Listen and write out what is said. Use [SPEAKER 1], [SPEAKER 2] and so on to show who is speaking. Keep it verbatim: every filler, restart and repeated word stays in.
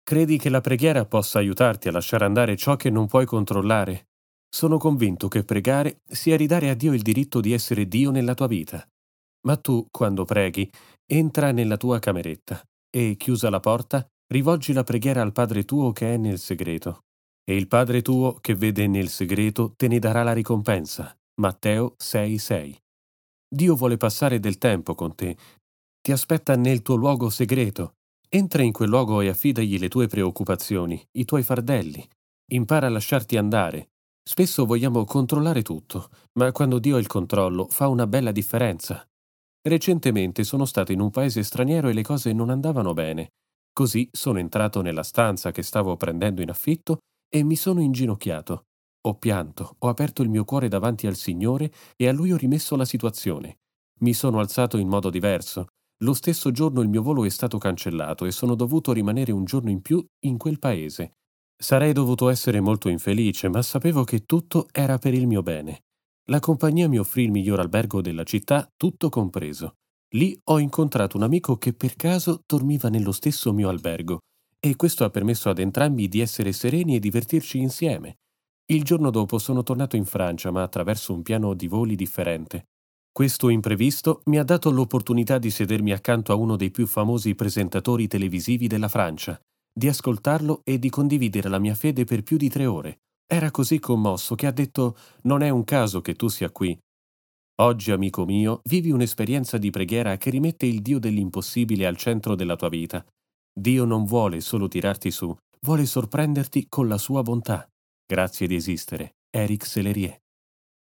[SPEAKER 1] Credi che la preghiera possa aiutarti a lasciare andare ciò che non puoi controllare? Sono convinto che pregare sia ridare a Dio il diritto di essere Dio nella tua vita. Ma tu, quando preghi, entra nella tua cameretta e, chiusa la porta, rivolgi la preghiera al Padre tuo che è nel segreto. E il Padre tuo che vede nel segreto te ne darà la ricompensa. Matteo sei sei. Dio vuole passare del tempo con te. Ti aspetta nel tuo luogo segreto. Entra in quel luogo e affidagli le tue preoccupazioni, i tuoi fardelli. Impara a lasciarti andare. Spesso vogliamo controllare tutto, ma quando Dio ha il controllo fa una bella differenza. Recentemente sono stato in un paese straniero e le cose non andavano bene. Così sono entrato nella stanza che stavo prendendo in affitto e mi sono inginocchiato. Ho pianto, ho aperto il mio cuore davanti al Signore e a Lui ho rimesso la situazione. Mi sono alzato in modo diverso. Lo stesso giorno il mio volo è stato cancellato e sono dovuto rimanere un giorno in più in quel paese. Sarei dovuto essere molto infelice, ma sapevo che tutto era per il mio bene. La compagnia mi offrì il miglior albergo della città, tutto compreso. Lì ho incontrato un amico che per caso dormiva nello stesso mio albergo e questo ha permesso ad entrambi di essere sereni e divertirci insieme. Il giorno dopo sono tornato in Francia, ma attraverso un piano di voli differente. Questo imprevisto mi ha dato l'opportunità di sedermi accanto a uno dei più famosi presentatori televisivi della Francia, di ascoltarlo e di condividere la mia fede per più di tre ore. Era così commosso che ha detto: «Non è un caso che tu sia qui. Oggi, amico mio, vivi un'esperienza di preghiera che rimette il Dio dell'impossibile al centro della tua vita. Dio non vuole solo tirarti su, vuole sorprenderti con la sua bontà». Grazie di esistere. Eric Sellerier.